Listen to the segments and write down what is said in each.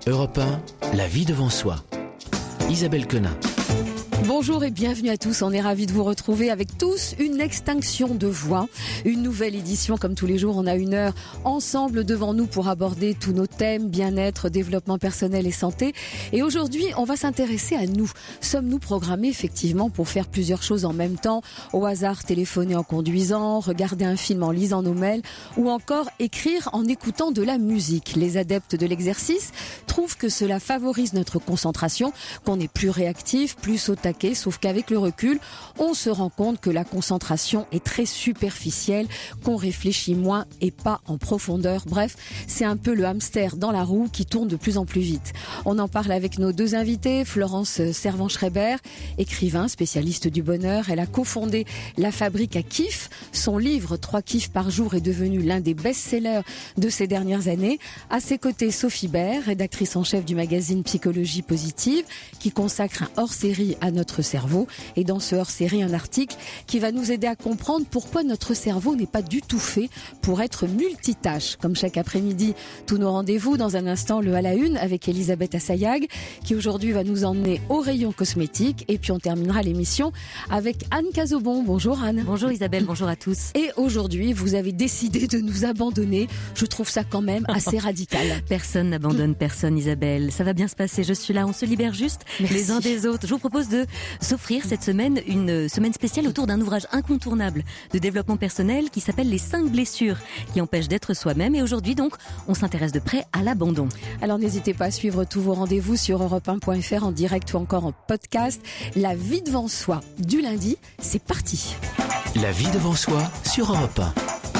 Europe 1, la vie devant soi. Isabelle Quenin. Bonjour et bienvenue à tous, on est ravis de vous retrouver avec tous une extinction de voix, une nouvelle édition comme tous les jours, on a une heure ensemble devant nous pour aborder tous nos thèmes, bien-être, développement personnel et santé. Et aujourd'hui, on va s'intéresser à nous. Sommes-nous programmés effectivement pour faire plusieurs choses en même temps, au hasard téléphoner en conduisant, regarder un film en lisant nos mails ou encore écrire en écoutant de la musique. Les adeptes de l'exercice trouvent que cela favorise notre concentration, qu'on est plus réactif, plus au taquet, sauf qu'avec le recul, on se rend compte que la concentration est très superficielle, qu'on réfléchit moins et pas en profondeur. Bref, c'est un peu le hamster dans la roue qui tourne de plus en plus vite. On en parle avec nos deux invités, Florence Servan-Schreiber, écrivain, spécialiste du bonheur. Elle a cofondé La Fabrique à Kiff. Son livre 3 kiffs par jour est devenu l'un des best-sellers de ces dernières années. À ses côtés, Sophie Baer, rédactrice en chef du magazine Psychologie Positive, qui consacre un hors-série à notre cerveau. Et dans ce hors-série, un article qui va nous aider à comprendre pourquoi notre cerveau n'est pas du tout fait pour être multitâche. Comme chaque après-midi, tous nos rendez-vous. Dans un instant, le à la une avec Elisabeth Assayag, qui aujourd'hui va nous emmener au rayon cosmétique. Et puis on terminera l'émission avec Anne Cazobon. Bonjour Anne. Bonjour Isabelle, bonjour à tous. Et aujourd'hui, vous avez décidé de nous abandonner. Je trouve ça quand même assez radical. Personne n'abandonne personne Isabelle. Ça va bien se passer, je suis là, on se libère juste les uns des autres. Je vous propose de s'offrir cette semaine une semaine spéciale autour d'un ouvrage incontournable de développement personnel qui s'appelle Les 5 blessures qui empêchent d'être soi-même. Et aujourd'hui donc, on s'intéresse de près à l'abandon. Alors n'hésitez pas à suivre tous vos rendez-vous sur europe1.fr en direct ou encore en podcast. La vie devant soi du lundi, c'est parti. La vie devant soi sur Europe 1.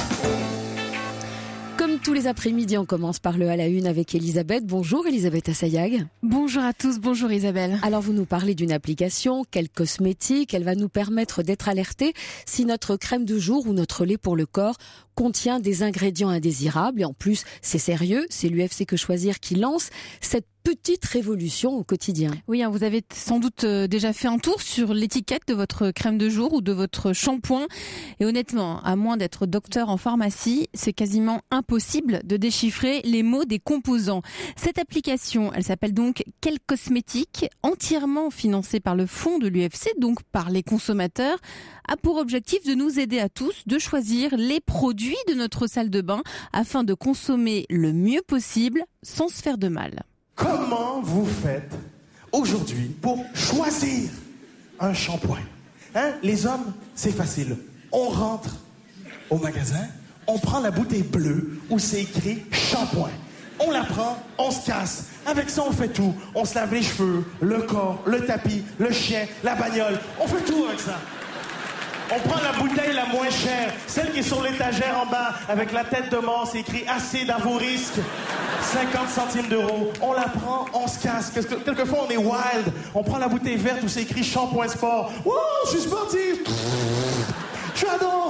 Comme tous les après-midi, on commence par le à la une avec Elisabeth. Bonjour Elisabeth Assayag. Bonjour à tous, bonjour Isabelle. Alors vous nous parlez d'une application, quelle cosmétique, elle va nous permettre d'être alertés si notre crème de jour ou notre lait pour le corps contient des ingrédients indésirables. Et en plus, c'est sérieux, c'est l'UFC Que Choisir qui lance cette petite révolution au quotidien. Oui, vous avez sans doute déjà fait un tour sur l'étiquette de votre crème de jour ou de votre shampoing. Et honnêtement, à moins d'être docteur en pharmacie, c'est quasiment impossible de déchiffrer les mots des composants. Cette application, elle s'appelle donc Quelle Cosmétique, entièrement financée par le fonds de l'UFC, donc par les consommateurs, a pour objectif de nous aider à tous de choisir les produits de notre salle de bain afin de consommer le mieux possible sans se faire de mal. Comment vous faites aujourd'hui pour choisir un shampoing? Les hommes, c'est facile. On rentre au magasin, on prend la bouteille bleue où c'est écrit shampoing. On la prend, on se casse. Avec ça, on fait tout. On se lave les cheveux, le corps, le tapis, le chien, la bagnole. On fait tout avec ça. On prend la bouteille la moins chère, celle qui est sur l'étagère en bas, avec la tête de mort, c'est écrit « Acide à vos risques ». 50 centimes d'euros. On la prend, on se casse. Quelquefois, on est wild. On prend la bouteille verte où c'est écrit shampoing sport. Wouh, je suis sportif. J'adore.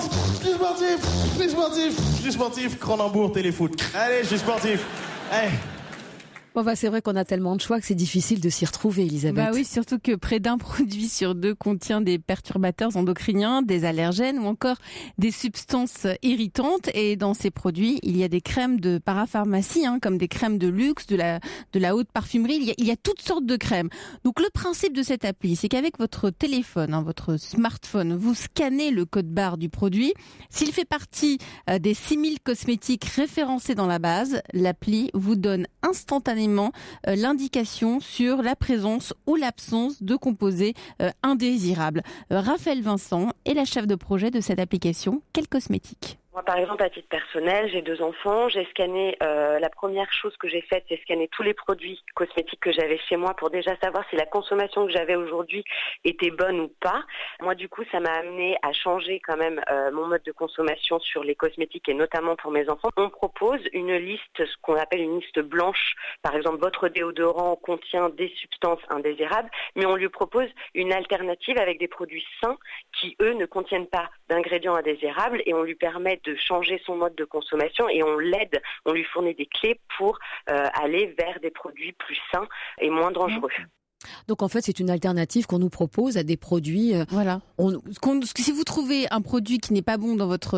Je suis sportif. Cronenbourg, téléfoot. Allez, je suis sportif. Hey. Bon c'est vrai qu'on a tellement de choix que c'est difficile de s'y retrouver, Elisabeth. Oui, surtout que près d'un produit sur deux contient des perturbateurs endocriniens, des allergènes ou encore des substances irritantes. Et dans ces produits, il y a des crèmes de parapharmacie, comme des crèmes de luxe, de la haute parfumerie. Il y a toutes sortes de crèmes. Donc le principe de cette appli, c'est qu'avec votre téléphone, votre smartphone, vous scannez le code barre du produit. S'il fait partie des 6000 cosmétiques référencés dans la base, l'appli vous donne instantanément l'indication sur la présence ou l'absence de composés indésirables. Raphaël Vincent est la chef de projet de cette application Quelle Cosmétique. Moi, par exemple, à titre personnel, j'ai 2 enfants. J'ai scanné, la première chose que j'ai faite, c'est scanner tous les produits cosmétiques que j'avais chez moi pour déjà savoir si la consommation que j'avais aujourd'hui était bonne ou pas. Moi, du coup, ça m'a amené à changer quand même mon mode de consommation sur les cosmétiques et notamment pour mes enfants. On propose une liste, ce qu'on appelle une liste blanche. Par exemple, votre déodorant contient des substances indésirables, mais on lui propose une alternative avec des produits sains qui, eux, ne contiennent pas d'ingrédients indésirables et on lui permet de changer son mode de consommation et on l'aide, on lui fournit des clés pour aller vers des produits plus sains et moins dangereux. Donc en fait, c'est une alternative qu'on nous propose à des produits. Voilà. Si vous trouvez un produit qui n'est pas bon dans votre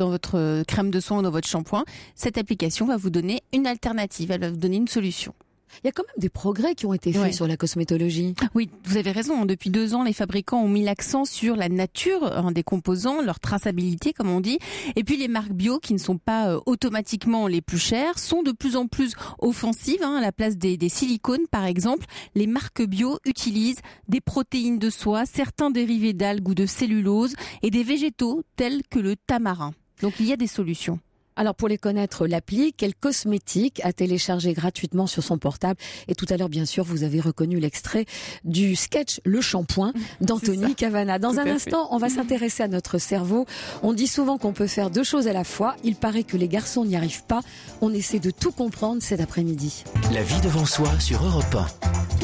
crème de soin ou dans votre shampoing, cette application va vous donner une alternative, elle va vous donner une solution. Il y a quand même des progrès qui ont été faits sur la cosmétologie. Oui, vous avez raison. Depuis 2 ans, les fabricants ont mis l'accent sur la nature des composants, leur traçabilité, comme on dit. Et puis les marques bio, qui ne sont pas automatiquement les plus chères, sont de plus en plus offensives. À la place des silicones, par exemple, les marques bio utilisent des protéines de soie, certains dérivés d'algues ou de cellulose et des végétaux tels que le tamarin. Donc il y a des solutions. Alors pour les connaître, l'appli, quel cosmétique à télécharger gratuitement sur son portable. Et tout à l'heure, bien sûr, vous avez reconnu l'extrait du sketch Le Shampoing d'Anthony Cavana. Dans un instant, on va s'intéresser à notre cerveau. On dit souvent qu'on peut faire 2 choses à la fois. Il paraît que les garçons n'y arrivent pas. On essaie de tout comprendre cet après-midi. La vie devant soi sur Europe 1.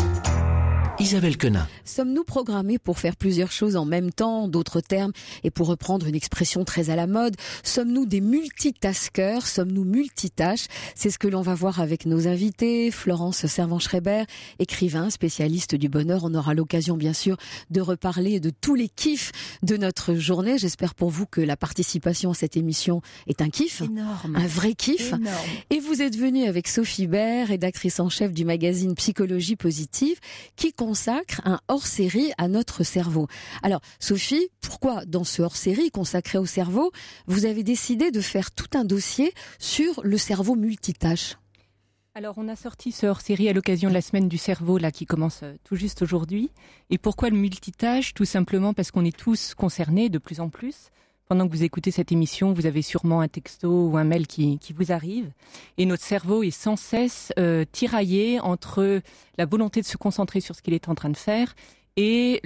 Isabelle Quenin. Sommes-nous programmés pour faire plusieurs choses en même temps, d'autres termes, et pour reprendre une expression très à la mode, sommes-nous des multitaskers, sommes-nous multitâches? C'est ce que l'on va voir avec nos invités. Florence Servan-Schreiber, écrivain, spécialiste du bonheur. On aura l'occasion, bien sûr, de reparler de tous les kiffs de notre journée. J'espère pour vous que la participation à cette émission est un kiff. Énorme. Un vrai kiff. Énorme. Et vous êtes venue avec Sophie Baer, rédactrice en chef du magazine Psychologie Positive, qui consacre un hors-série à notre cerveau. Alors, Sophie, pourquoi dans ce hors-série consacré au cerveau, vous avez décidé de faire tout un dossier sur le cerveau multitâche? Alors, on a sorti ce hors-série à l'occasion de la semaine du cerveau, là, qui commence tout juste aujourd'hui. Et pourquoi le multitâche? Tout simplement parce qu'on est tous concernés de plus en plus. Pendant que vous écoutez cette émission, vous avez sûrement un texto ou un mail qui vous arrive. Et notre cerveau est sans cesse tiraillé entre la volonté de se concentrer sur ce qu'il est en train de faire et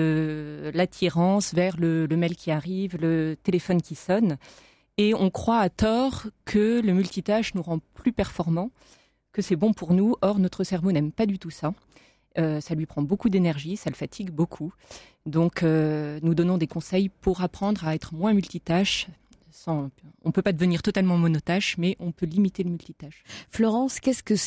l'attirance vers le mail qui arrive, le téléphone qui sonne. Et on croit à tort que le multitâche nous rend plus performants, que c'est bon pour nous. Or, notre cerveau n'aime pas du tout ça. Ça lui prend beaucoup d'énergie, ça le fatigue beaucoup. Donc, nous donnons des conseils pour apprendre à être moins multitâche. On ne peut pas devenir totalement monotâche, mais on peut limiter le multitâche. Florence, qu'est-ce que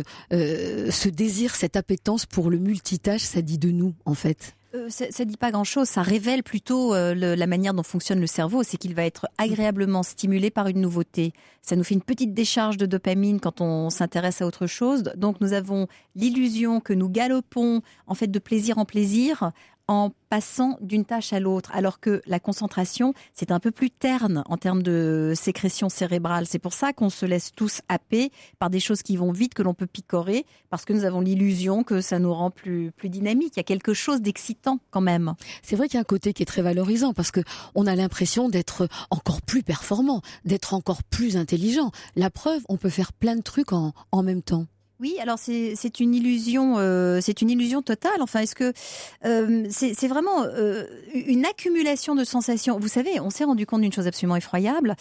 ce désir, cette appétence pour le multitâche, ça dit de nous, en fait? Ça dit pas grand-chose, ça révèle plutôt la manière dont fonctionne le cerveau, c'est qu'il va être agréablement stimulé par une nouveauté. Ça nous fait une petite décharge de dopamine quand on s'intéresse à autre chose. Donc nous avons l'illusion que nous galopons en fait de plaisir en plaisir en passant d'une tâche à l'autre, alors que la concentration, c'est un peu plus terne en termes de sécrétion cérébrale. C'est pour ça qu'on se laisse tous happer par des choses qui vont vite, que l'on peut picorer, parce que nous avons l'illusion que ça nous rend plus dynamique. Il y a quelque chose d'excitant quand même. C'est vrai qu'il y a un côté qui est très valorisant, parce que on a l'impression d'être encore plus performant, d'être encore plus intelligent. La preuve, on peut faire plein de trucs en même temps. Oui, alors c'est une illusion, totale. Enfin, est-ce que c'est vraiment une accumulation de sensations? Vous savez, on s'est rendu compte d'une chose absolument effroyable.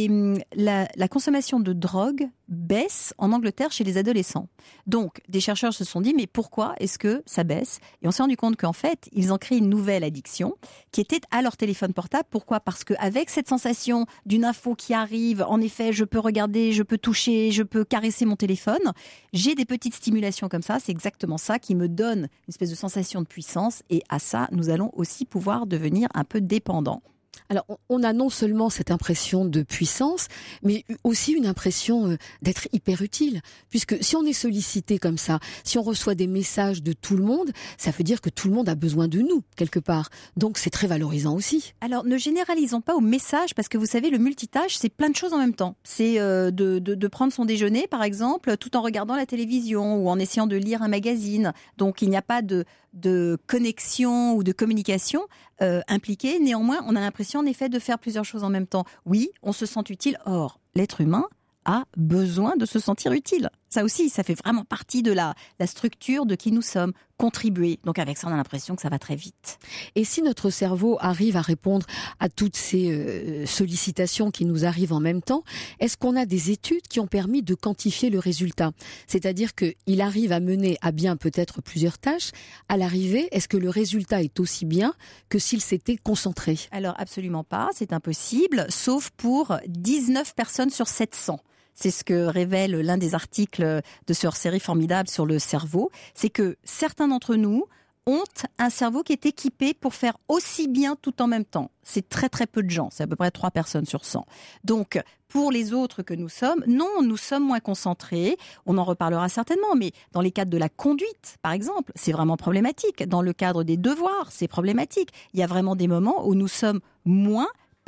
La consommation de drogue baisse en Angleterre chez les adolescents. Donc, des chercheurs se sont dit, mais pourquoi est-ce que ça baisse? Et on s'est rendu compte qu'en fait, ils ont créé une nouvelle addiction qui était à leur téléphone portable. Pourquoi? Parce qu'avec cette sensation d'une info qui arrive, en effet, je peux regarder, je peux toucher, je peux caresser mon téléphone. J'ai des petites stimulations comme ça, c'est exactement ça qui me donne une espèce de sensation de puissance. Et à ça, nous allons aussi pouvoir devenir un peu dépendants. Alors, on a non seulement cette impression de puissance, mais aussi une impression d'être hyper utile. Puisque si on est sollicité comme ça, si on reçoit des messages de tout le monde, ça veut dire que tout le monde a besoin de nous, quelque part. Donc, c'est très valorisant aussi. Alors, ne généralisons pas aux messages, parce que vous savez, le multitâche, c'est plein de choses en même temps. C'est de prendre son déjeuner, par exemple, tout en regardant la télévision ou en essayant de lire un magazine. Donc, il n'y a pas de connexion ou de communication impliquée. Néanmoins, on a l'impression en effet de faire plusieurs choses en même temps. Oui, on se sent utile. Or, l'être humain a besoin de se sentir utile. Ça aussi, ça fait vraiment partie de la structure de qui nous sommes, contribuer. Donc avec ça, on a l'impression que ça va très vite. Et si notre cerveau arrive à répondre à toutes ces sollicitations qui nous arrivent en même temps, est-ce qu'on a des études qui ont permis de quantifier le résultat? C'est-à-dire qu'il arrive à mener à bien peut-être plusieurs tâches. À l'arrivée, est-ce que le résultat est aussi bien que s'il s'était concentré? Alors absolument pas, c'est impossible, sauf pour 19 personnes sur 700. C'est ce que révèle l'un des articles de ce hors-série formidable sur le cerveau. C'est que certains d'entre nous ont un cerveau qui est équipé pour faire aussi bien tout en même temps. C'est très très peu de gens, c'est à peu près 3 personnes sur 100. Donc, pour les autres que nous sommes, non, nous sommes moins concentrés. On en reparlera certainement, mais dans les cadres de la conduite, par exemple, c'est vraiment problématique. Dans le cadre des devoirs, c'est problématique. Il y a vraiment des moments où nous sommes moins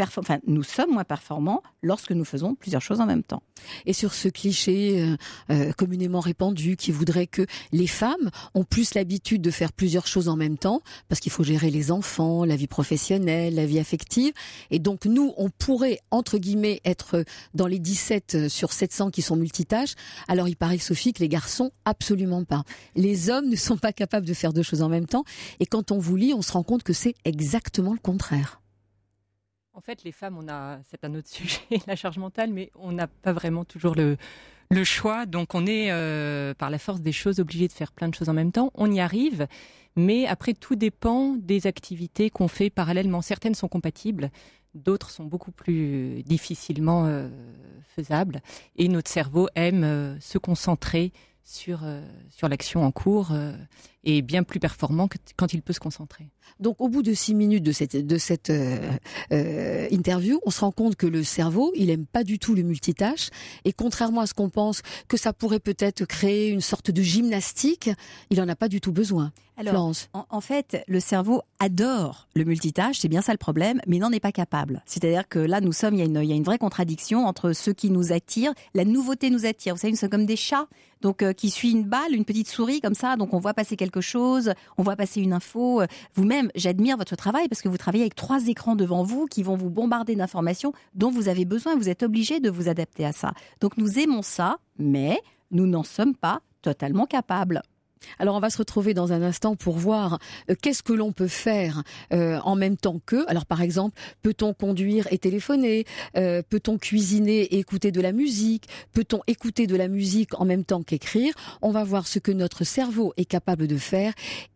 performants lorsque nous faisons plusieurs choses en même temps. Et sur ce cliché communément répandu qui voudrait que les femmes ont plus l'habitude de faire plusieurs choses en même temps, parce qu'il faut gérer les enfants, la vie professionnelle, la vie affective, et donc nous, on pourrait, entre guillemets, être dans les 17 sur 700 qui sont multitâches. Alors il paraît, Sophie, que les garçons, absolument pas. Les hommes ne sont pas capables de faire 2 choses en même temps, et quand on vous lit, on se rend compte que c'est exactement le contraire. En fait, les femmes, c'est un autre sujet, la charge mentale, mais on n'a pas vraiment toujours le choix. Donc, on est, par la force des choses, obligé de faire plein de choses en même temps. On y arrive, mais après, tout dépend des activités qu'on fait parallèlement. Certaines sont compatibles, d'autres sont beaucoup plus difficilement faisables. Et notre cerveau aime se concentrer sur l'action en cours et bien plus performant que quand il peut se concentrer. Donc au bout de 6 minutes de cette interview, on se rend compte que le cerveau, il aime pas du tout le multitâche, et contrairement à ce qu'on pense que ça pourrait peut-être créer une sorte de gymnastique, il en a pas du tout besoin. Alors, en fait, le cerveau adore le multitâche, c'est bien ça le problème, mais il n'en est pas capable. C'est-à-dire que là, il y a une vraie contradiction entre ce qui nous attire, la nouveauté nous attire. Vous savez, nous sommes comme des chats, donc qui suit une balle, une petite souris comme ça, donc on voit passer quelque chose, on voit passer une info. Vous-même, j'admire votre travail parce que vous travaillez avec 3 écrans devant vous qui vont vous bombarder d'informations dont vous avez besoin. Vous êtes obligé de vous adapter à ça. Donc nous aimons ça, mais nous n'en sommes pas totalement capables. Alors on va se retrouver dans un instant pour voir qu'est-ce que l'on peut faire en même temps qu'eux. Alors par exemple, peut-on conduire et téléphoner? Peut-on cuisiner et écouter de la musique? Peut-on écouter de la musique en même temps qu'écrire? On va voir ce que notre cerveau est capable de faire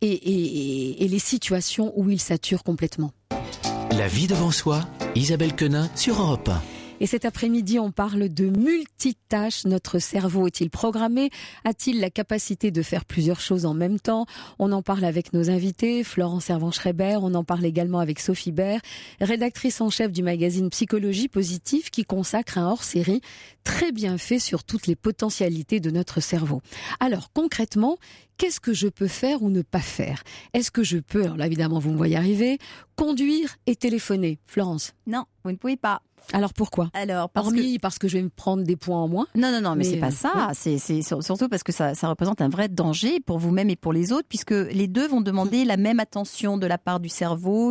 et les situations où il sature complètement. La vie devant soi, Isabelle Quenin sur Europe 1. Et cet après-midi, on parle de multitâches. Notre cerveau est-il programmé? A-t-il la capacité de faire plusieurs choses en même temps? On en parle avec nos invités, Florence Servan-Schreiber. On en parle également avec Sophie Baer, rédactrice en chef du magazine Psychologie Positive, qui consacre un hors-série très bien fait sur toutes les potentialités de notre cerveau. Alors, concrètement, qu'est-ce que je peux faire ou ne pas faire? Est-ce que je peux, alors là évidemment vous me voyez arriver, conduire et téléphoner? Florence? Non, vous ne pouvez pas. Alors pourquoi? Parce que je vais me prendre des points en moins? Non, mais c'est pas ça. Ouais. C'est surtout parce que ça représente un vrai danger pour vous-même et pour les autres, puisque les deux vont demander la même attention de la part du cerveau.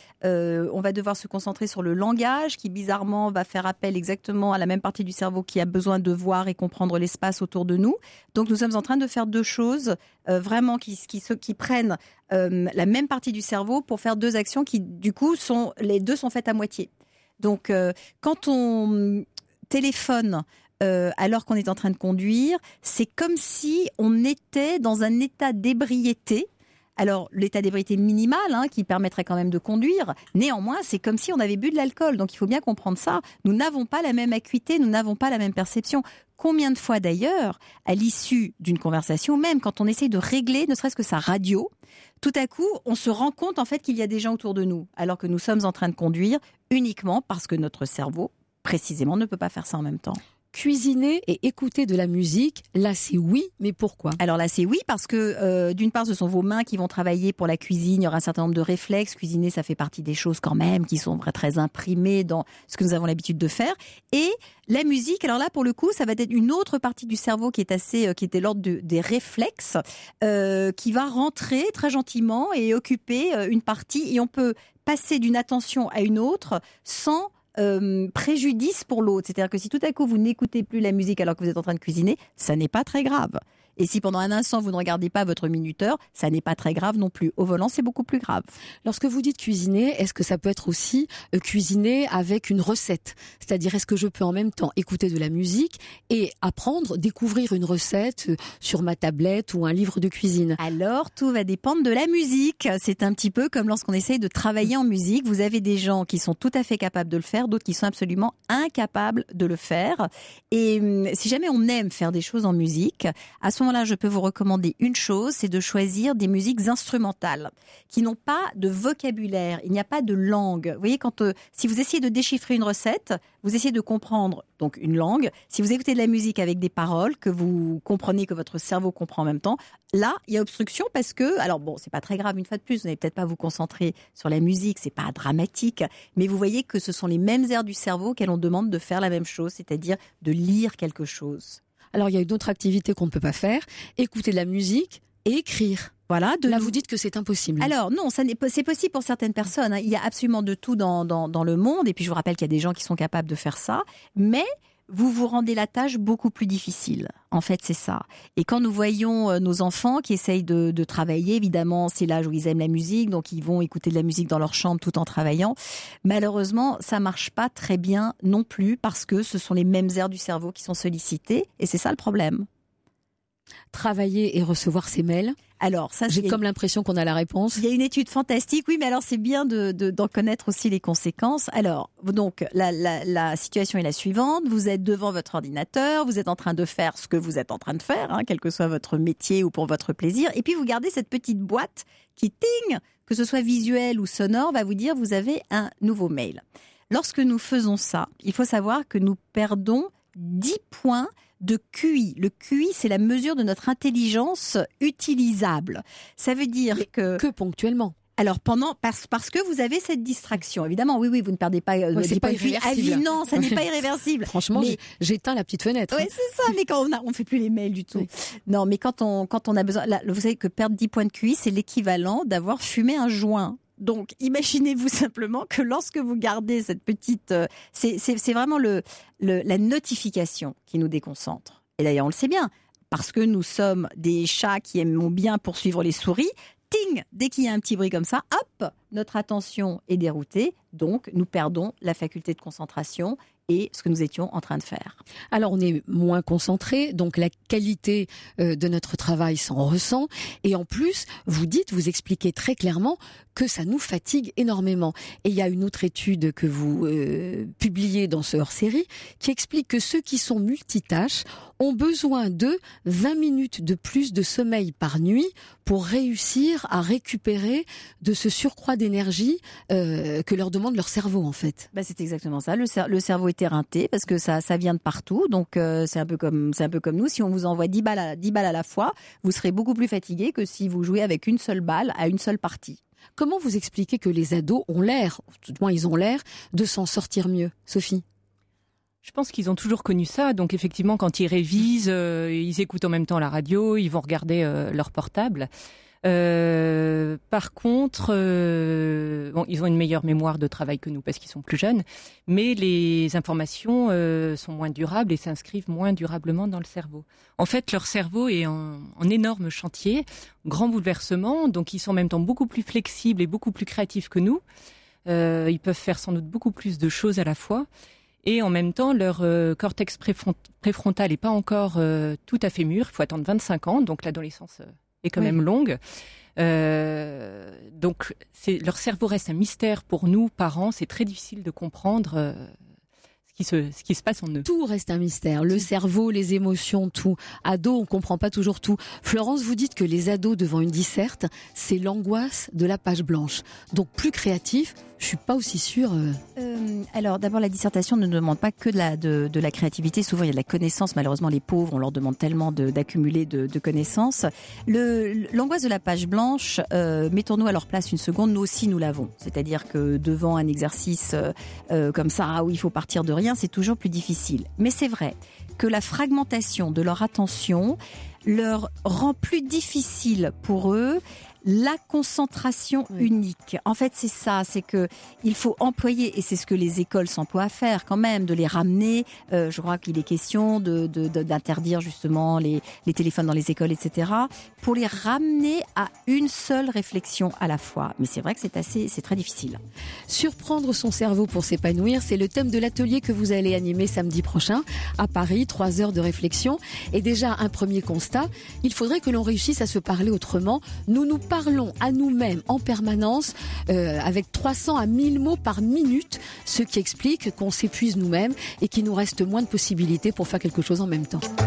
On va devoir se concentrer sur le langage, qui bizarrement va faire appel exactement à la même partie du cerveau qui a besoin de voir et comprendre l'espace autour de nous. Donc nous sommes en train de faire 2 choses vraiment qui prennent la même partie du cerveau pour faire 2 actions qui du coup les 2 sont faites à moitié. Donc, quand on téléphone alors qu'on est en train de conduire, c'est comme si on était dans un état d'ébriété. Alors, l'état d'ébriété minimal, qui permettrait quand même de conduire. Néanmoins, c'est comme si on avait bu de l'alcool. Donc, il faut bien comprendre ça. Nous n'avons pas la même acuité, nous n'avons pas la même perception. Combien de fois d'ailleurs, à l'issue d'une conversation, même quand on essaye de régler, ne serait-ce que sa radio, tout à coup, on se rend compte en fait qu'il y a des gens autour de nous, alors que nous sommes en train de conduire uniquement parce que notre cerveau, précisément, ne peut pas faire ça en même temps. Cuisiner et écouter de la musique, là c'est oui, mais pourquoi? Alors là c'est oui parce que d'une part ce sont vos mains qui vont travailler pour la cuisine, il y aura un certain nombre de réflexes, cuisiner ça fait partie des choses quand même qui sont très imprimées dans ce que nous avons l'habitude de faire, et la musique, alors là pour le coup ça va être une autre partie du cerveau qui est de l'ordre des réflexes, qui va rentrer très gentiment et occuper une partie, et on peut passer d'une attention à une autre sans préjudice pour l'autre. C'est-à-dire que si tout à coup vous n'écoutez plus la musique alors que vous êtes en train de cuisiner, ça n'est pas très grave. Et si pendant un instant vous ne regardez pas votre minuteur, ça n'est pas très grave non plus. Au volant, c'est beaucoup plus grave. Lorsque vous dites cuisiner, est-ce que ça peut être aussi cuisiner avec une recette? C'est-à-dire, est-ce que je peux en même temps écouter de la musique et découvrir une recette sur ma tablette ou un livre de cuisine? Alors, tout va dépendre de la musique. C'est un petit peu comme lorsqu'on essaye de travailler en musique. Vous avez des gens qui sont tout à fait capables de le faire, d'autres qui sont absolument incapables de le faire. Et si jamais on aime faire des choses en musique, à ce moment situation-là, je peux vous recommander une chose, c'est de choisir des musiques instrumentales qui n'ont pas de vocabulaire, il n'y a pas de langue. Vous voyez, si vous essayez de déchiffrer une recette, vous essayez de comprendre donc une langue. Si vous écoutez de la musique avec des paroles que vous comprenez, que votre cerveau comprend en même temps, là, il y a obstruction parce que, alors bon, c'est pas très grave une fois de plus, vous n'allez peut-être pas vous concentrer sur la musique, c'est pas dramatique, mais vous voyez que ce sont les mêmes aires du cerveau qu'elles on demande de faire la même chose, c'est-à-dire de lire quelque chose. Alors, il y a une autre activité qu'on ne peut pas faire, écouter de la musique et écrire. Voilà. Là, vous dites que c'est impossible. Alors non, c'est possible pour certaines personnes. Il y a absolument de tout dans le monde. Et puis je vous rappelle qu'il y a des gens qui sont capables de faire ça. Mais vous vous rendez la tâche beaucoup plus difficile. En fait, c'est ça. Et quand nous voyons nos enfants qui essayent de travailler, évidemment, c'est l'âge où ils aiment la musique, donc ils vont écouter de la musique dans leur chambre tout en travaillant. Malheureusement, ça marche pas très bien non plus parce que ce sont les mêmes aires du cerveau qui sont sollicitées. Et c'est ça le problème. Travailler et recevoir ses mails. Alors, ça, j'ai comme l'impression qu'on a la réponse. Il y a une étude fantastique, oui, mais alors c'est bien d'en connaître aussi les conséquences. Alors, donc, la situation est la suivante. Vous êtes devant votre ordinateur, vous êtes en train de faire ce que vous êtes en train de faire, hein, quel que soit votre métier ou pour votre plaisir. Et puis, vous gardez cette petite boîte qui, ting, que ce soit visuel ou sonore, va vous dire vous avez un nouveau mail. Lorsque nous faisons ça, il faut savoir que nous perdons 10 points de QI. Le QI, c'est la mesure de notre intelligence utilisable. Ça veut dire que ponctuellement. Alors parce que vous avez cette distraction. Évidemment, oui, vous ne perdez pas c'est pas irréversible. Non, ça n'est pas irréversible. Franchement, j'éteins la petite fenêtre. Oui, c'est ça, mais quand on fait plus les mails du tout. Oui. Non, mais quand on a besoin, là, vous savez que perdre 10 points de QI, c'est l'équivalent d'avoir fumé un joint. Donc, imaginez-vous simplement que lorsque vous gardez cette petite... c'est vraiment la notification qui nous déconcentre. Et d'ailleurs, on le sait bien, parce que nous sommes des chats qui aiment bien poursuivre les souris, ting, dès qu'il y a un petit bruit comme ça, hop, notre attention est déroutée, donc nous perdons la faculté de concentration et ce que nous étions en train de faire. Alors on est moins concentré, donc la qualité de notre travail s'en ressent. Et en plus, vous expliquez très clairement que ça nous fatigue énormément. Et il y a une autre étude que vous publiez dans ce hors-série qui explique que ceux qui sont multitâches ont besoin de 20 minutes de plus de sommeil par nuit pour réussir à récupérer de ce surcroît d'énergie que leur demande leur cerveau, en fait. C'est exactement ça. Le cerveau est éreinté parce que ça vient de partout. Donc c'est un peu comme nous. Si on vous envoie 10 balles à la fois, vous serez beaucoup plus fatigué que si vous jouez avec une seule balle à une seule partie. Comment vous expliquez que les ados ont l'air, tout du moins ils ont l'air, de s'en sortir mieux, Sophie ? Je pense qu'ils ont toujours connu ça. Donc effectivement, quand ils révisent, ils écoutent en même temps la radio, ils vont regarder leur portable. Par contre, ils ont une meilleure mémoire de travail que nous parce qu'ils sont plus jeunes, mais les informations sont moins durables et s'inscrivent moins durablement dans le cerveau. En fait, leur cerveau est en énorme chantier, grand bouleversement, donc ils sont en même temps beaucoup plus flexibles et beaucoup plus créatifs que nous. Ils peuvent faire sans doute beaucoup plus de choses à la fois. Et en même temps, leur cortex préfrontal n'est pas encore tout à fait mûr. Il faut attendre 25 ans, donc l'adolescence est quand même longue. Donc, leur cerveau reste un mystère pour nous, parents. C'est très difficile de comprendre ce qui se passe en eux. Tout reste un mystère. Le cerveau, les émotions, tout. Ados, on comprend pas toujours tout. Florence, vous dites que les ados devant une disserte, c'est l'angoisse de la page blanche. Donc, plus créatif, je suis pas aussi sûre. Alors, d'abord, la dissertation ne demande pas que de la créativité. Souvent, il y a de la connaissance. Malheureusement, les pauvres, on leur demande tellement d'accumuler de connaissances. L'angoisse de la page blanche, mettons-nous à leur place une seconde. Nous aussi, nous l'avons. C'est-à-dire que devant un exercice comme ça, où il faut partir de rien, c'est toujours plus difficile. Mais c'est vrai que la fragmentation de leur attention leur rend plus difficile pour eux la concentration unique. En fait, c'est ça, c'est que il faut employer, et c'est ce que les écoles s'emploient à faire quand même, de les ramener. Je crois qu'il est question d'interdire justement les téléphones dans les écoles, etc., pour les ramener à une seule réflexion à la fois. Mais c'est vrai que c'est très difficile. Surprendre son cerveau pour s'épanouir, c'est le thème de l'atelier que vous allez animer samedi prochain à Paris, 3 heures de réflexion. Et déjà, un premier constat, il faudrait que l'on réussisse à se parler autrement. Nous parlons à nous-mêmes en permanence avec 300 à 1000 mots par minute, ce qui explique qu'on s'épuise nous-mêmes et qu'il nous reste moins de possibilités pour faire quelque chose en même temps.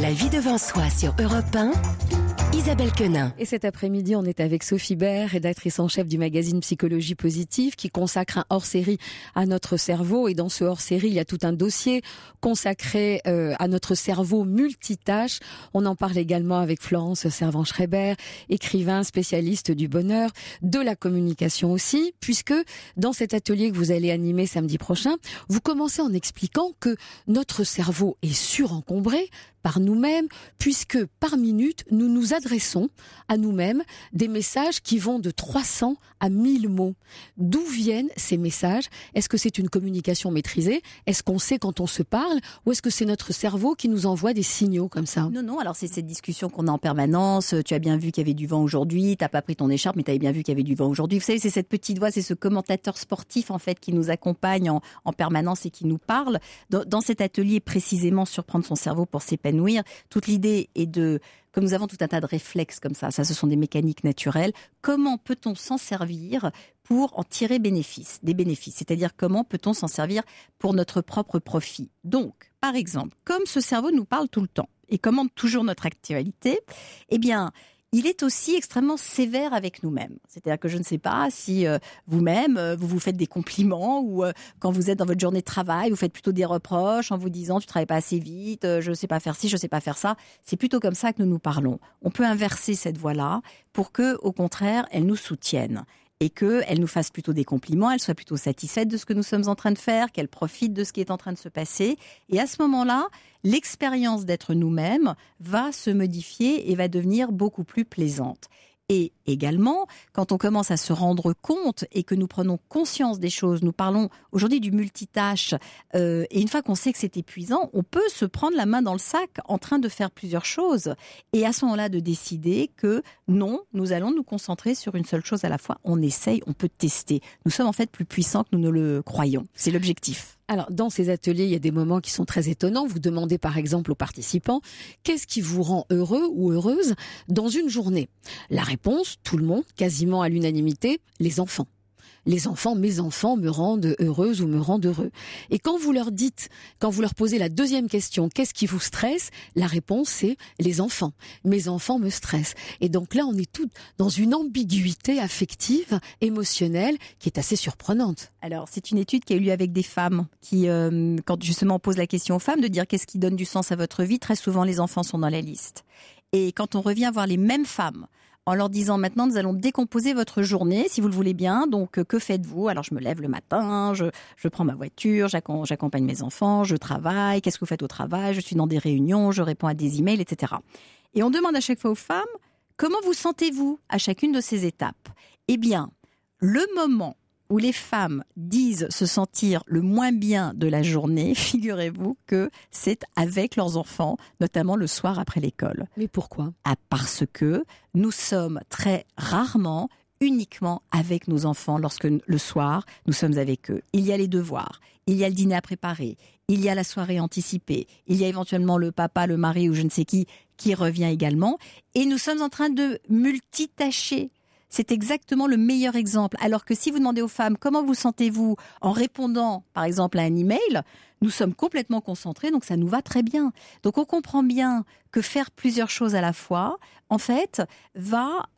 La vie devant soi sur Europe 1, Isabelle Quenin. Et cet après-midi, on est avec Sophie Baer, rédactrice en chef du magazine Psychologie Positive, qui consacre un hors-série à notre cerveau. Et dans ce hors-série, il y a tout un dossier consacré à notre cerveau multitâche. On en parle également avec Florence Servan-Schreiber, écrivain spécialiste du bonheur, de la communication aussi, puisque dans cet atelier que vous allez animer samedi prochain, vous commencez en expliquant que notre cerveau est surencombré par nous-mêmes, puisque par minute, nous nous adressons à nous-mêmes des messages qui vont de 300 à 1000 mots. D'où viennent ces messages? Est-ce que c'est une communication maîtrisée? Est-ce qu'on sait quand on se parle? Ou est-ce que c'est notre cerveau qui nous envoie des signaux comme ça? Non, alors c'est cette discussion qu'on a en permanence. Tu as bien vu qu'il y avait du vent aujourd'hui, t'as pas pris ton écharpe, mais tu avais bien vu qu'il y avait du vent aujourd'hui. Vous savez, c'est cette petite voix, c'est ce commentateur sportif en fait qui nous accompagne en permanence et qui nous parle. Dans cet atelier précisément sur prendre son cerveau pour s'épanouir, toute l'idée est comme nous avons tout un tas de réflexes comme ça, ce sont des mécaniques naturelles, comment peut-on s'en servir pour en tirer des bénéfices, c'est-à-dire comment peut-on s'en servir pour notre propre profit. Donc, par exemple, comme ce cerveau nous parle tout le temps et commande toujours notre actualité, eh bien, il est aussi extrêmement sévère avec nous-mêmes. C'est-à-dire que je ne sais pas si vous-même, vous vous faites des compliments ou quand vous êtes dans votre journée de travail, vous faites plutôt des reproches en vous disant « tu travailles pas assez vite, je ne sais pas faire ci, je ne sais pas faire ça ». C'est plutôt comme ça que nous nous parlons. On peut inverser cette voie-là pour que, au contraire, elle nous soutienne et qu'elle nous fasse plutôt des compliments, elle soit plutôt satisfaite de ce que nous sommes en train de faire, qu'elle profite de ce qui est en train de se passer. Et à ce moment-là, l'expérience d'être nous-mêmes va se modifier et va devenir beaucoup plus plaisante. Et également, quand on commence à se rendre compte et que nous prenons conscience des choses, nous parlons aujourd'hui du multitâche, et une fois qu'on sait que c'est épuisant, on peut se prendre la main dans le sac en train de faire plusieurs choses. Et à ce moment-là, de décider que non, nous allons nous concentrer sur une seule chose à la fois. On essaye, on peut tester. Nous sommes en fait plus puissants que nous ne le croyons. C'est l'objectif. Alors, dans ces ateliers, il y a des moments qui sont très étonnants. Vous demandez par exemple aux participants, qu'est-ce qui vous rend heureux ou heureuse dans une journée? La réponse, tout le monde, quasiment à l'unanimité, les enfants. Les enfants, mes enfants me rendent heureuse ou me rendent heureux. Et quand vous leur posez la deuxième question, qu'est-ce qui vous stresse? La réponse, c'est les enfants. Mes enfants me stressent. Et donc là, on est tous dans une ambiguïté affective, émotionnelle, qui est assez surprenante. Alors, c'est une étude qui a eu lieu avec des femmes qui, quand justement on pose la question aux femmes de dire qu'est-ce qui donne du sens à votre vie, très souvent les enfants sont dans la liste. Et quand on revient voir les mêmes femmes, en leur disant maintenant nous allons décomposer votre journée si vous le voulez bien, donc que faites-vous? Alors je me lève le matin, je prends ma voiture, j'accompagne mes enfants, je travaille, qu'est-ce que vous faites au travail? Je suis dans des réunions, je réponds à des emails, etc. Et on demande à chaque fois aux femmes, comment vous sentez-vous à chacune de ces étapes? Eh bien, le moment où les femmes disent se sentir le moins bien de la journée, figurez-vous que c'est avec leurs enfants, notamment le soir après l'école. Mais pourquoi? Parce que nous sommes très rarement uniquement avec nos enfants lorsque le soir, nous sommes avec eux. Il y a les devoirs, il y a le dîner à préparer, il y a la soirée anticipée, il y a éventuellement le papa, le mari ou je ne sais qui revient également. Et nous sommes en train de multitâcher. C'est exactement le meilleur exemple. Alors que si vous demandez aux femmes comment vous sentez-vous en répondant par exemple à un email, nous sommes complètement concentrés, donc ça nous va très bien. Donc on comprend bien que faire plusieurs choses à la fois, en fait, va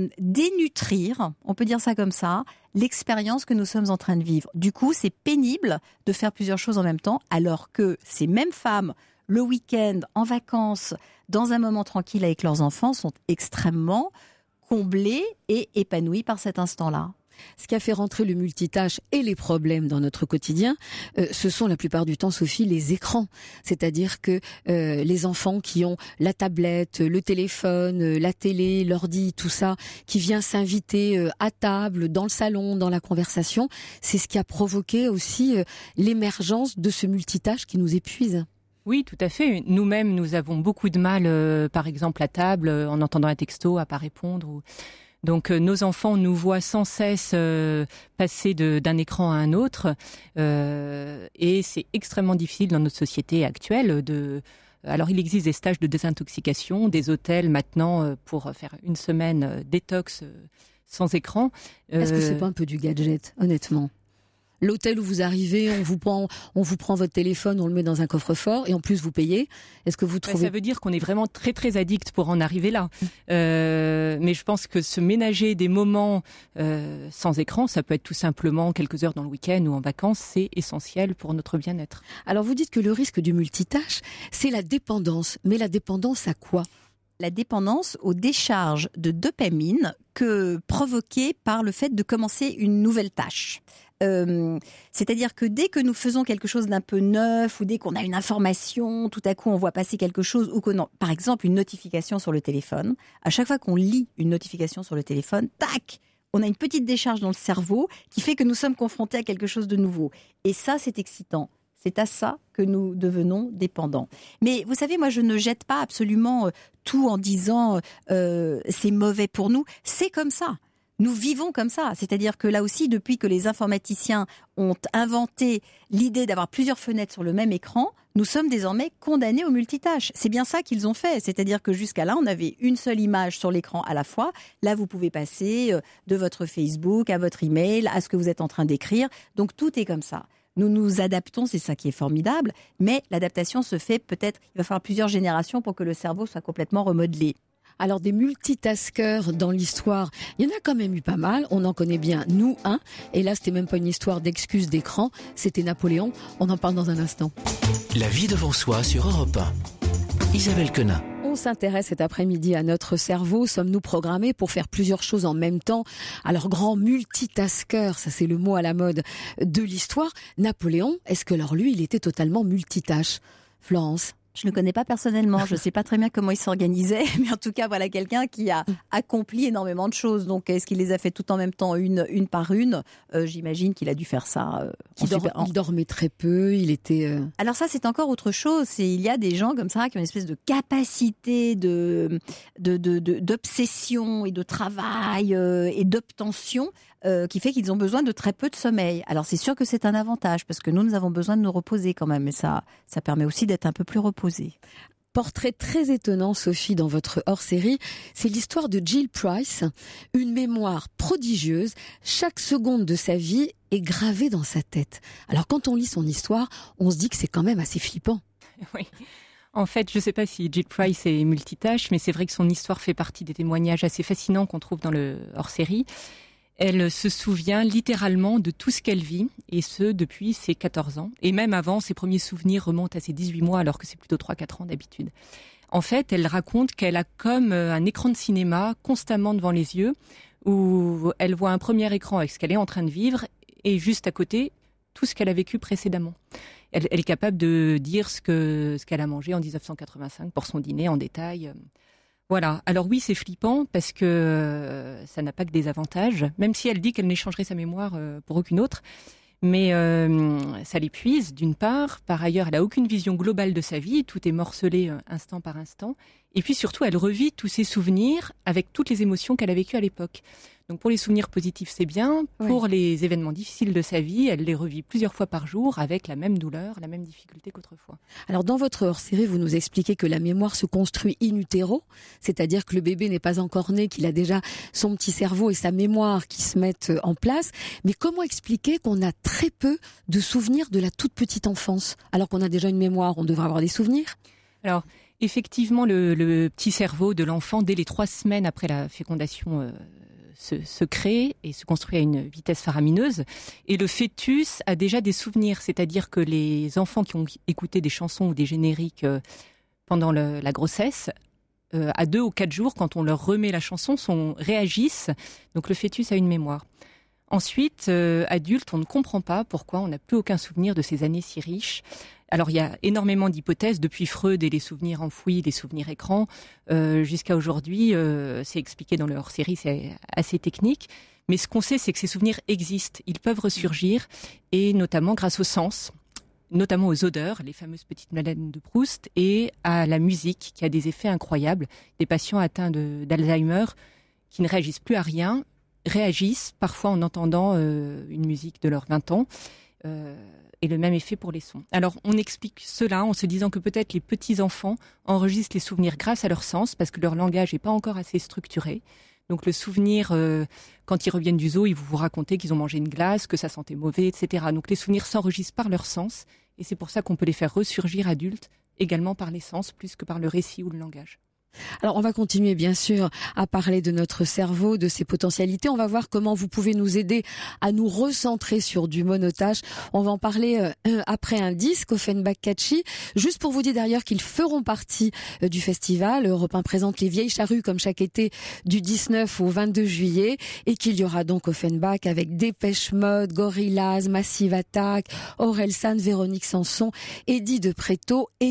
dénutrir, on peut dire ça comme ça, l'expérience que nous sommes en train de vivre. Du coup, c'est pénible de faire plusieurs choses en même temps, alors que ces mêmes femmes, le week-end, en vacances, dans un moment tranquille avec leurs enfants, sont extrêmement comblés et épanouis par cet instant-là. Ce qui a fait rentrer le multitâche et les problèmes dans notre quotidien, ce sont la plupart du temps, Sophie, les écrans. C'est-à-dire que les enfants qui ont la tablette, le téléphone, la télé, l'ordi, tout ça, qui vient s'inviter à table, dans le salon, dans la conversation, c'est ce qui a provoqué aussi l'émergence de ce multitâche qui nous épuise. Oui, tout à fait. Nous-mêmes, nous avons beaucoup de mal, par exemple, à table, en entendant un texto, à pas répondre. Donc, nos enfants nous voient sans cesse passer d'un écran à un autre. Et c'est extrêmement difficile dans notre société actuelle Alors, il existe des stages de désintoxication, des hôtels maintenant pour faire une semaine détox sans écran. Est-ce que c'est pas un peu du gadget, honnêtement ? L'hôtel où vous arrivez, on vous prend votre téléphone, on le met dans un coffre-fort et en plus vous payez. Est-ce que vous trouvez... Ça veut dire qu'on est vraiment très très addict pour en arriver là. Mais je pense que se ménager des moments sans écran, ça peut être tout simplement quelques heures dans le week-end ou en vacances, c'est essentiel pour notre bien-être. Alors vous dites que le risque du multitâche, c'est la dépendance. Mais la dépendance à quoi ? La dépendance aux décharges de dopamine provoquées par le fait de commencer une nouvelle tâche. C'est-à-dire que dès que nous faisons quelque chose d'un peu neuf ou dès qu'on a une information, tout à coup on voit passer quelque chose ou qu'on a, par exemple, une notification sur le téléphone, à chaque fois qu'on lit une notification sur le téléphone, tac, on a une petite décharge dans le cerveau qui fait que nous sommes confrontés à quelque chose de nouveau. Et ça, c'est excitant. C'est à ça que nous devenons dépendants. Mais vous savez, moi, je ne jette pas absolument tout en disant c'est mauvais pour nous. C'est comme ça. Nous vivons comme ça. C'est-à-dire que là aussi, depuis que les informaticiens ont inventé l'idée d'avoir plusieurs fenêtres sur le même écran, nous sommes désormais condamnés au multitâche. C'est bien ça qu'ils ont fait. C'est-à-dire que jusqu'à là, on avait une seule image sur l'écran à la fois. Là, vous pouvez passer de votre Facebook à votre email, à ce que vous êtes en train d'écrire. Donc, tout est comme ça. Nous nous adaptons, c'est ça qui est formidable, mais l'adaptation se fait peut-être, il va falloir plusieurs générations pour que le cerveau soit complètement remodelé. Alors des multitaskers dans l'histoire, il y en a quand même eu pas mal, on en connaît bien, nous, un. Et là, c'était même pas une histoire d'excuses d'écran, c'était Napoléon, on en parle dans un instant. La vie devant soi sur Europe 1. Isabelle Quenin. On s'intéresse cet après-midi à notre cerveau. Sommes-nous programmés pour faire plusieurs choses en même temps ? Alors, grand multitasker, ça c'est le mot à la mode de l'histoire. Napoléon, est-ce que alors lui, il était totalement multitâche ? Florence ? Je ne le connais pas personnellement, je ne sais pas très bien comment il s'organisait, mais en tout cas, voilà quelqu'un qui a accompli énormément de choses. Donc, est-ce qu'il les a fait tout en même temps, une par une ? J'imagine qu'il a dû faire ça. Il dormait très peu, il était... Alors ça, c'est encore autre chose. Il y a des gens comme ça qui ont une espèce de capacité d'obsession et de travail et d'obtention qui fait qu'ils ont besoin de très peu de sommeil. Alors c'est sûr que c'est un avantage parce que nous avons besoin de nous reposer quand même, et ça permet aussi d'être un peu plus reposé. Portrait très étonnant, Sophie, dans votre hors-série, c'est l'histoire de Jill Price, une mémoire prodigieuse. Chaque seconde de sa vie est gravée dans sa tête. Alors quand on lit son histoire, on se dit que c'est quand même assez flippant. Oui. En fait, je ne sais pas si Jill Price est multitâche, mais c'est vrai que son histoire fait partie des témoignages assez fascinants qu'on trouve dans le hors-série. Elle se souvient littéralement de tout ce qu'elle vit, et ce, depuis ses 14 ans. Et même avant, ses premiers souvenirs remontent à ses 18 mois, alors que c'est plutôt 3-4 ans d'habitude. En fait, elle raconte qu'elle a comme un écran de cinéma constamment devant les yeux, où elle voit un premier écran avec ce qu'elle est en train de vivre, et juste à côté, tout ce qu'elle a vécu précédemment. Elle est capable de dire ce qu'elle a mangé en 1985 pour son dîner en détail. Voilà. Alors oui, c'est flippant parce que ça n'a pas que des avantages, même si elle dit qu'elle n'échangerait sa mémoire pour aucune autre. Mais ça l'épuise, d'une part. Par ailleurs, elle n'a aucune vision globale de sa vie. Tout est morcelé instant par instant. Et puis surtout, elle revit tous ses souvenirs avec toutes les émotions qu'elle a vécues à l'époque. Donc pour les souvenirs positifs, c'est bien. Pour les événements difficiles de sa vie, elle les revit plusieurs fois par jour avec la même douleur, la même difficulté qu'autrefois. Alors dans votre hors-série, vous nous expliquez que la mémoire se construit in utero, c'est-à-dire que le bébé n'est pas encore né, qu'il a déjà son petit cerveau et sa mémoire qui se mettent en place. Mais comment expliquer qu'on a très peu de souvenirs de la toute petite enfance, alors qu'on a déjà une mémoire, on devrait avoir des souvenirs ? Alors, effectivement, le petit cerveau de l'enfant, dès les 3 semaines après la fécondation, se crée et se construit à une vitesse faramineuse. Et le fœtus a déjà des souvenirs, c'est-à-dire que les enfants qui ont écouté des chansons ou des génériques pendant la grossesse, à 2 ou 4 jours, quand on leur remet la chanson, réagissent. Donc le fœtus a une mémoire. Ensuite, adulte, on ne comprend pas pourquoi on n'a plus aucun souvenir de ces années si riches. Alors, il y a énormément d'hypothèses, depuis Freud et les souvenirs enfouis, les souvenirs écrans, jusqu'à aujourd'hui, c'est expliqué dans le hors-série, c'est assez technique. Mais ce qu'on sait, c'est que ces souvenirs existent, ils peuvent ressurgir, et notamment grâce aux sens, notamment aux odeurs, les fameuses petites Madeleines de Proust, et à la musique, qui a des effets incroyables. Des patients atteints d'Alzheimer, qui ne réagissent plus à rien, réagissent parfois en entendant une musique de leurs 20 ans, et le même effet pour les sons. Alors, on explique cela en se disant que peut-être les petits-enfants enregistrent les souvenirs grâce à leur sens, parce que leur langage n'est pas encore assez structuré. Donc le souvenir, quand ils reviennent du zoo, ils vous racontaient qu'ils ont mangé une glace, que ça sentait mauvais, etc. Donc les souvenirs s'enregistrent par leur sens, et c'est pour ça qu'on peut les faire ressurgir adultes, également par les sens, plus que par le récit ou le langage. Alors on va continuer bien sûr à parler de notre cerveau, de ses potentialités. On va voir comment vous pouvez nous aider à nous recentrer sur du monotage. On va en parler après un disque, Offenbach Catchy. Juste pour vous dire d'ailleurs qu'ils feront partie du festival. Europe 1 présente les Vieilles Charrues comme chaque été du 19 au 22 juillet et qu'il y aura donc Offenbach avec Dépêche Mode, Gorillaz, Massive Attack, Orelsan, Véronique Sanson, Eddie de Pretto et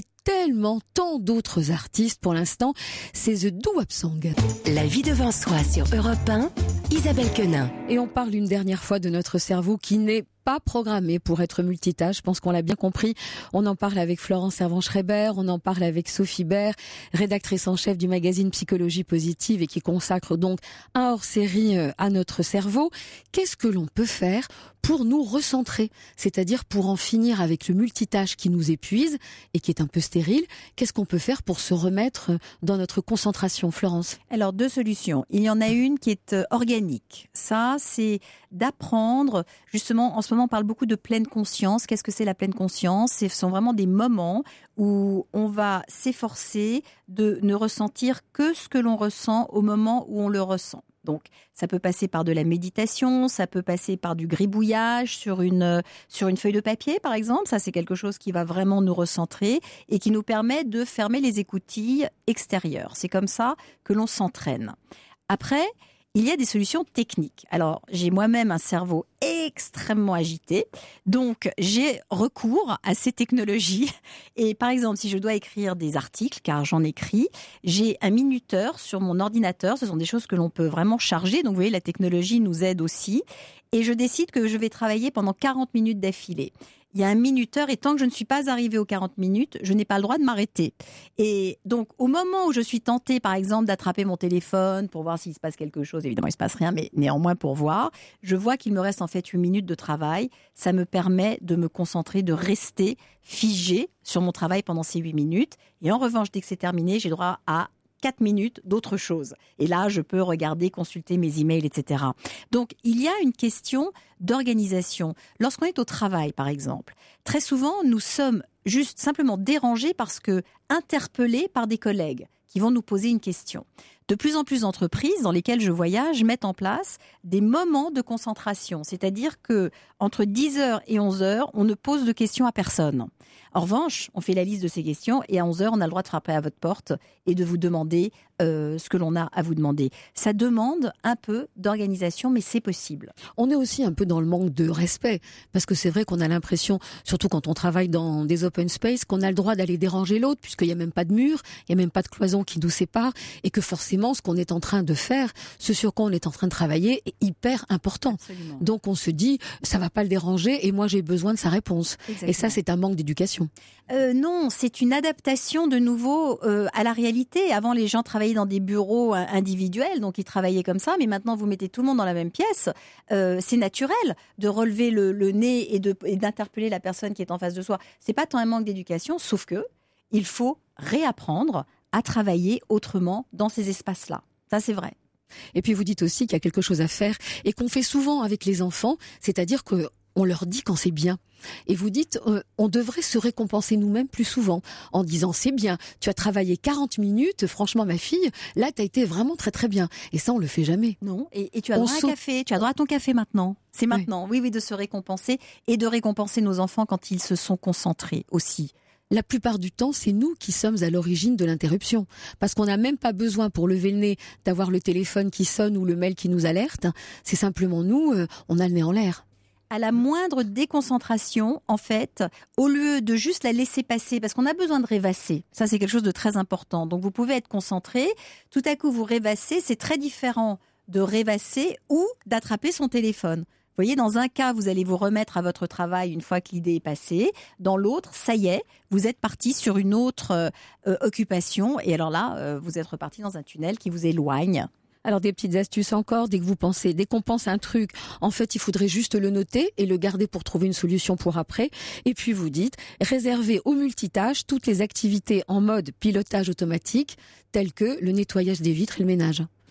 tant d'autres artistes. Pour l'instant, c'est The Doo-Wop Song. La vie devant soi sur Europe 1, Isabelle Quenin. Et on parle une dernière fois de notre cerveau qui n'est pas programmé pour être multitâche. Je pense qu'on l'a bien compris. On en parle avec Florence Servan-Schreiber, on en parle avec Sophie Baird, rédactrice en chef du magazine Psychologie Positive et qui consacre donc un hors-série à notre cerveau. Qu'est-ce que l'on peut faire pour nous recentrer, c'est-à-dire pour en finir avec le multitâche qui nous épuise et qui est un peu stérile? Qu'est-ce qu'on peut faire pour se remettre dans notre concentration, Florence? Alors, 2 solutions. Il y en a une qui est organique. Ça, c'est d'apprendre, justement, en ce moment, on parle beaucoup de pleine conscience. Qu'est-ce que c'est la pleine conscience? Ce sont vraiment des moments où on va s'efforcer de ne ressentir que ce que l'on ressent au moment où on le ressent. Donc, ça peut passer par de la méditation, ça peut passer par du gribouillage sur une feuille de papier, par exemple. Ça, c'est quelque chose qui va vraiment nous recentrer et qui nous permet de fermer les écoutilles extérieures. C'est comme ça que l'on s'entraîne. Après, il y a des solutions techniques. Alors, j'ai moi-même un cerveau extrêmement agité, donc j'ai recours à ces technologies. Et par exemple, si je dois écrire des articles, car j'en écris, j'ai un minuteur sur mon ordinateur. Ce sont des choses que l'on peut vraiment charger. Donc, vous voyez, la technologie nous aide aussi. Et je décide que je vais travailler pendant 40 minutes d'affilée. Il y a un minuteur et tant que je ne suis pas arrivée aux 40 minutes, je n'ai pas le droit de m'arrêter. Et donc, au moment où je suis tentée, par exemple, d'attraper mon téléphone pour voir s'il se passe quelque chose, évidemment, il ne se passe rien, mais néanmoins pour voir, je vois qu'il me reste en fait 8 minutes de travail. Ça me permet de me concentrer, de rester figée sur mon travail pendant ces 8 minutes. Et en revanche, dès que c'est terminé, j'ai droit à 4 minutes d'autre chose. Et là, je peux regarder, consulter mes emails, etc. Donc, il y a une question d'organisation. Lorsqu'on est au travail, par exemple, très souvent, nous sommes juste simplement dérangés parce que interpellés par des collègues qui vont nous poser une question. De plus en plus d'entreprises dans lesquelles je voyage mettent en place des moments de concentration. C'est-à-dire que entre 10h et 11h, on ne pose de questions à personne. En revanche, on fait la liste de ces questions et à 11h, on a le droit de frapper à votre porte et de vous demander ce que l'on a à vous demander. Ça demande un peu d'organisation, mais c'est possible. On est aussi un peu dans le manque de respect, parce que c'est vrai qu'on a l'impression, surtout quand on travaille dans des open space, qu'on a le droit d'aller déranger l'autre, puisqu'il n'y a même pas de mur, il n'y a même pas de cloison qui nous sépare, et que forcément, ce qu'on est en train de faire, ce sur quoi on est en train de travailler, est hyper important. Absolument. Donc on se dit, ça va pas le déranger, et moi j'ai besoin de sa réponse. Exactement. Et ça, c'est un manque d'éducation. Non, c'est une adaptation de nouveau à la réalité. Avant, les gens travaillaient dans des bureaux individuels, donc ils travaillaient comme ça. Mais maintenant, vous mettez tout le monde dans la même pièce. C'est naturel de relever le nez et d'interpeller la personne qui est en face de soi. C'est pas tant un manque d'éducation, sauf que il faut réapprendre à travailler autrement dans ces espaces-là. Ça, c'est vrai. Et puis vous dites aussi qu'il y a quelque chose à faire et qu'on fait souvent avec les enfants, c'est-à-dire que on leur dit quand c'est bien. Et vous dites, on devrait se récompenser nous-mêmes plus souvent en disant, c'est bien, tu as travaillé 40 minutes, franchement ma fille, là tu as été vraiment très très bien. Et ça, on le fait jamais. Non, et tu as droit à un café, tu as droit à ton café maintenant. C'est maintenant, oui, de se récompenser et de récompenser nos enfants quand ils se sont concentrés aussi. La plupart du temps, c'est nous qui sommes à l'origine de l'interruption. Parce qu'on n'a même pas besoin, pour lever le nez, d'avoir le téléphone qui sonne ou le mail qui nous alerte. C'est simplement nous, on a le nez en l'air. À la moindre déconcentration, en fait, au lieu de juste la laisser passer, parce qu'on a besoin de rêvasser, ça c'est quelque chose de très important. Donc vous pouvez être concentré, tout à coup vous rêvassez, c'est très différent de rêvasser ou d'attraper son téléphone. Vous voyez, dans un cas, vous allez vous remettre à votre travail une fois que l'idée est passée. Dans l'autre, ça y est, vous êtes parti sur une autre occupation. Et alors là, vous êtes reparti dans un tunnel qui vous éloigne. Alors des petites astuces encore, dès qu'on pense à un truc, en fait il faudrait juste le noter et le garder pour trouver une solution pour après. Et puis vous dites, réservez au multitâche toutes les activités en mode pilotage automatique, telles que le nettoyage des vitres et le ménage.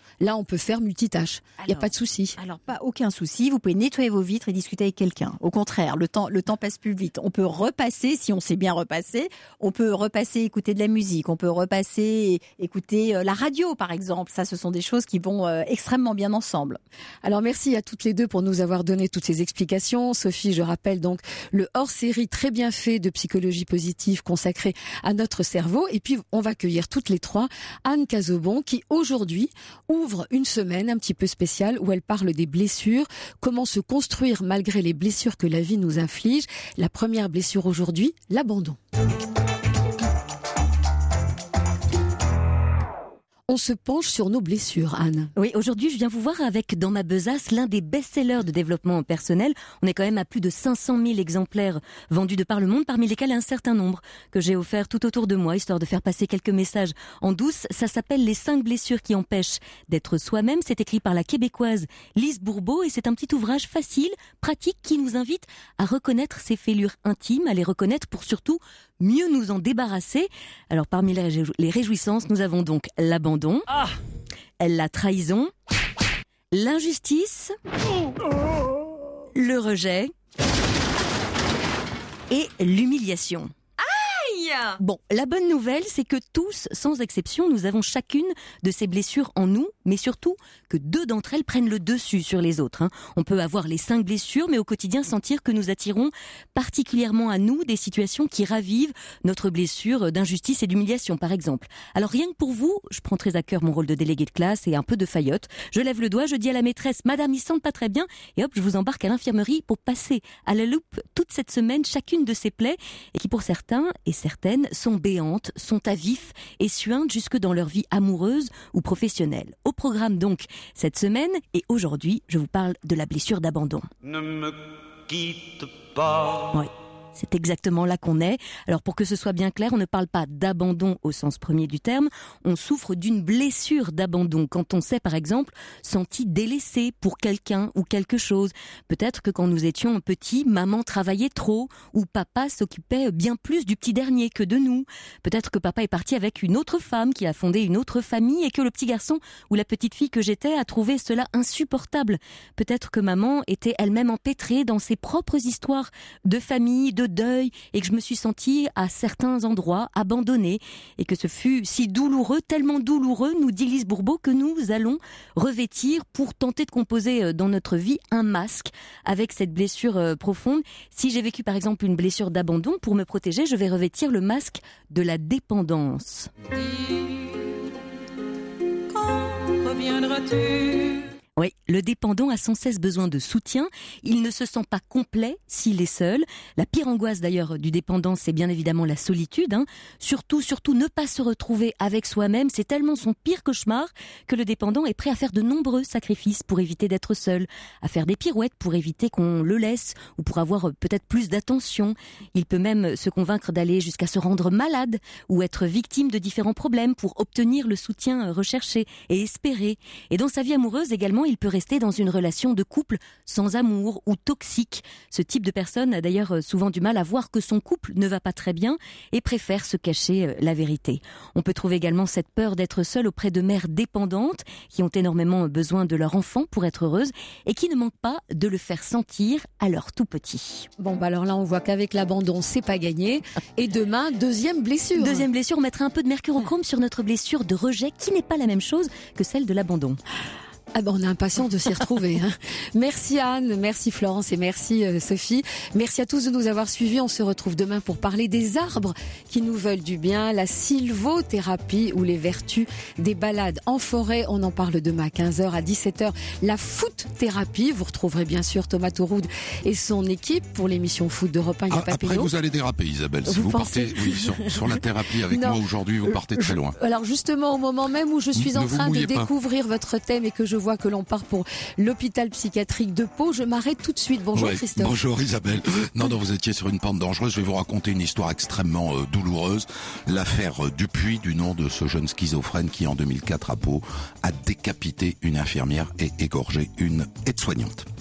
Là, on peut faire multitâche. Il n'y a pas de souci. Alors, pas aucun souci. Vous pouvez nettoyer vos vitres et discuter avec quelqu'un. Au contraire, le temps passe plus vite. On peut repasser, si on sait bien repasser. On peut repasser, écouter de la musique. On peut repasser, écouter la radio, par exemple. Ça, ce sont des choses qui vont extrêmement bien ensemble. Alors, merci à toutes les deux pour nous avoir donné toutes ces explications. Sophie, je rappelle donc le hors-série très bien fait de psychologie positive consacré à notre cerveau. Et puis, on va accueillir toutes les trois Anne Cazobon qui, aujourd'hui, ouvre une semaine un petit peu spéciale où elle parle des blessures, comment se construire malgré les blessures que la vie nous inflige. La première blessure aujourd'hui, l'abandon. On se penche sur nos blessures, Anne. Oui, aujourd'hui, je viens vous voir avec, dans ma besace, l'un des best-sellers de développement personnel. On est quand même à plus de 500 000 exemplaires vendus de par le monde, parmi lesquels un certain nombre que j'ai offert tout autour de moi, histoire de faire passer quelques messages en douce. Ça s'appelle « Les 5 blessures qui empêchent d'être soi-même ». C'est écrit par la Québécoise Lise Bourbeau et c'est un petit ouvrage facile, pratique, qui nous invite à reconnaître ses fêlures intimes, à les reconnaître pour surtout mieux nous en débarrasser. Alors, parmi les réjouissances, nous avons donc l'abandon, la trahison, l'injustice, le rejet et l'humiliation. Bon, la bonne nouvelle, c'est que tous, sans exception, nous avons chacune de ces blessures en nous, mais surtout que 2 d'entre elles prennent le dessus sur les autres. On peut avoir les 5 blessures, mais au quotidien sentir que nous attirons particulièrement à nous des situations qui ravivent notre blessure d'injustice et d'humiliation, par exemple. Alors rien que pour vous, je prends très à cœur mon rôle de délégué de classe et un peu de faillotte. Je lève le doigt, je dis à la maîtresse « Madame, ils sentent pas très bien » et hop, je vous embarque à l'infirmerie pour passer à la loupe toute cette semaine chacune de ces plaies et qui pour certains et certaines sont béantes, sont à vif et suintent jusque dans leur vie amoureuse ou professionnelle. Au programme donc cette semaine et aujourd'hui, je vous parle de la blessure d'abandon. Ne me quitte pas. Oui. C'est exactement là qu'on est. Alors pour que ce soit bien clair, on ne parle pas d'abandon au sens premier du terme, on souffre d'une blessure d'abandon quand on s'est par exemple senti délaissé pour quelqu'un ou quelque chose. Peut-être que quand nous étions petits, maman travaillait trop ou papa s'occupait bien plus du petit dernier que de nous. Peut-être que papa est parti avec une autre femme qui a fondé une autre famille et que le petit garçon ou la petite fille que j'étais a trouvé cela insupportable. Peut-être que maman était elle-même empêtrée dans ses propres histoires de famille, de deuil et que je me suis sentie à certains endroits abandonnée et que ce fut si douloureux, tellement douloureux, nous dit Lise Bourbeau, que nous allons revêtir pour tenter de composer dans notre vie un masque avec cette blessure profonde. Si j'ai vécu par exemple une blessure d'abandon, pour me protéger, je vais revêtir le masque de la dépendance. Quand reviendras-tu ? Oui, le dépendant a sans cesse besoin de soutien. Il ne se sent pas complet s'il est seul. La pire angoisse d'ailleurs du dépendant, c'est bien évidemment la solitude. Surtout ne pas se retrouver avec soi-même. C'est tellement son pire cauchemar que le dépendant est prêt à faire de nombreux sacrifices pour éviter d'être seul, à faire des pirouettes pour éviter qu'on le laisse ou pour avoir peut-être plus d'attention. Il peut même se convaincre d'aller jusqu'à se rendre malade ou être victime de différents problèmes pour obtenir le soutien recherché et espéré. Et dans sa vie amoureuse également, il peut rester dans une relation de couple sans amour ou toxique. Ce type de personne a d'ailleurs souvent du mal à voir que son couple ne va pas très bien et préfère se cacher la vérité. On peut trouver également cette peur d'être seul auprès de mères dépendantes qui ont énormément besoin de leur enfant pour être heureuses et qui ne manquent pas de le faire sentir à leur tout petit. Bon, alors là, on voit qu'avec l'abandon, c'est pas gagné. Et demain, deuxième blessure. Deuxième blessure, on mettra un peu de mercurochrome sur notre blessure de rejet qui n'est pas la même chose que celle de l'abandon. Ah ben on a impatience de s'y retrouver. Merci Anne, merci Florence et merci Sophie. Merci à tous de nous avoir suivis. On se retrouve demain pour parler des arbres qui nous veulent du bien, la sylvothérapie ou les vertus des balades en forêt. On en parle demain à 15h, à 17h. La foot-thérapie. Vous retrouverez bien sûr Thomas Touroud et son équipe pour l'émission foot d'Europe 1. Après vous allez déraper Isabelle. Si vous partez sur la thérapie avec moi aujourd'hui, vous partez très loin. Alors justement au moment même où je suis en train de découvrir votre thème et que je vois que l'on part pour l'hôpital psychiatrique de Pau, je m'arrête tout de suite. Bonjour Christophe. Bonjour Isabelle. Non, vous étiez sur une pente dangereuse. Je vais vous raconter une histoire extrêmement douloureuse. L'affaire Dupuis, du nom de ce jeune schizophrène qui en 2004 à Pau a décapité une infirmière et égorgé une aide-soignante.